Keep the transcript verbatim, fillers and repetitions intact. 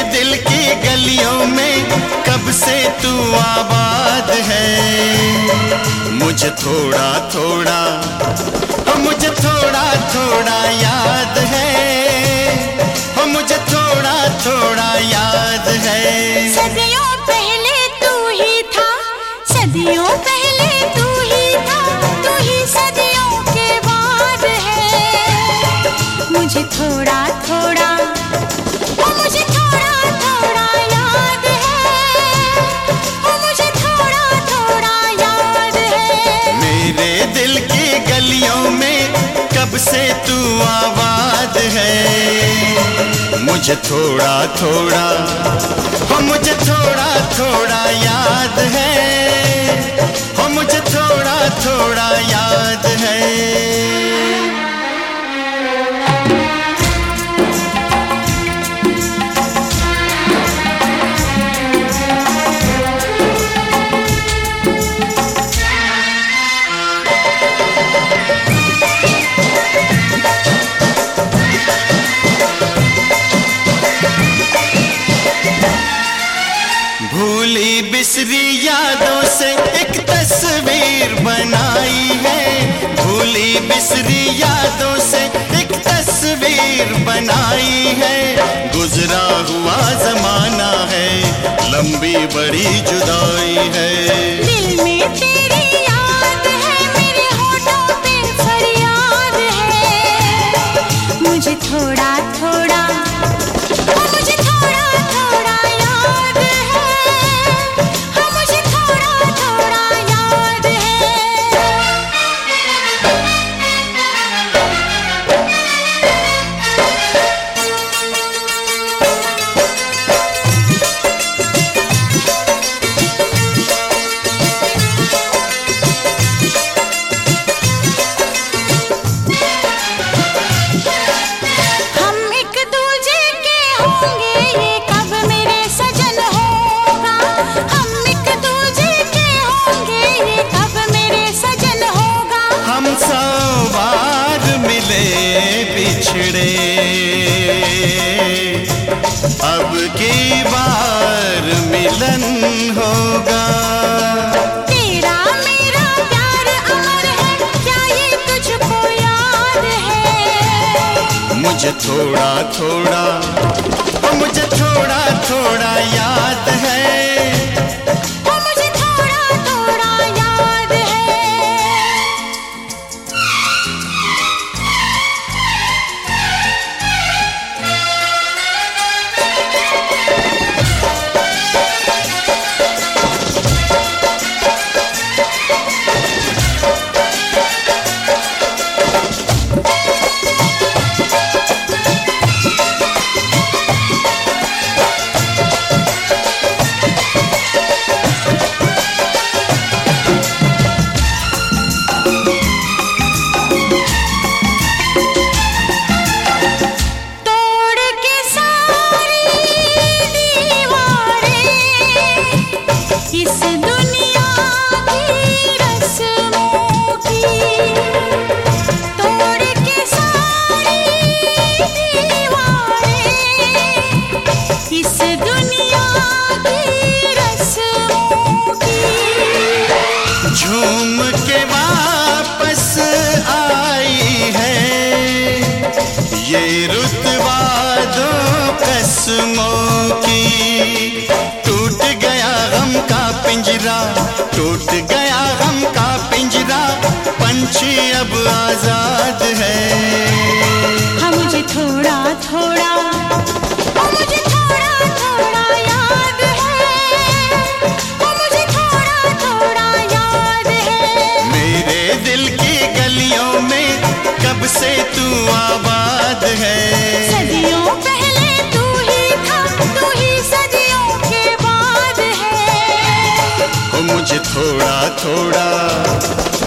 दिल की गलियों में कब से तू आबाद है। मुझे थोड़ा थोड़ा हो मुझे थोड़ा थोड़ा याद है, हो मुझे थोड़ा थोड़ा याद है। सदियों पहले तू ही था, सदियों पहले तू ही था, तू ही सदियों के बाद है। मुझे थोड़ा थोड़ा ओ मुझे थोड़ा थोड़ा याद है, ओ मुझे थोड़ा थोड़ा याद है। मेरे दिल की गलियों में कब से तू आबाद है। मुझे थोड़ा थोड़ा हो मुझे थोड़ा थोड़ा याद है, हो मुझे थोड़ा थोड़ा याद है। भूली बिसरी यादों से एक तस्वीर बनाई है, भूली बिसरी यादों से एक तस्वीर बनाई है। गुजरा हुआ जमाना है, लंबी बड़ी जुदाई है। दिल में तेरी याद है, मेरे होठों पे फरियाद है। मुझे थोड़ा थोड़ा ओ मुझे थोड़ा थोड़ा याद है, ओ मुझे थोड़ा थोड़ा याद है। हम एक दूजे के होंगे, ये कब मेरे सजन होगा। हम एक दूजे के होंगे, ये कब मेरे सजन होगा। हम सौ बार मिले बिछड़े, अब की बार मिलन होगा। तेरा मेरा प्यार अमर है, क्या ये तुझको याद है। मुझे थोड़ा थोड़ा ओ मुझे थोड़ा थोड़ा याद है, ओ मुझे थोड़ा थोड़ा याद है। तोड़ के सारी दीवारें इस दुनिया की रस्मों की, तोड़ के सारी दीवारें इस दुनिया की रस्मों की। झूम के वापस आई है ये रुतबा दो कसमों की। टूट गया गम का पिंजरा, टूट गया गम का पिंजरा, पंछी अब आजाद है। हाँ मुझे थोड़ा थोड़ा ओ मुझे थोड़ा थोड़ा याद है, ओ मुझे थोड़ा थोड़ा याद है। मेरे दिल की गलियों में कब से तू आबाद है। सदियों पहले तू ही था, तू ही सदियों के बाद है। ओ मुझे थोड़ा थोड़ा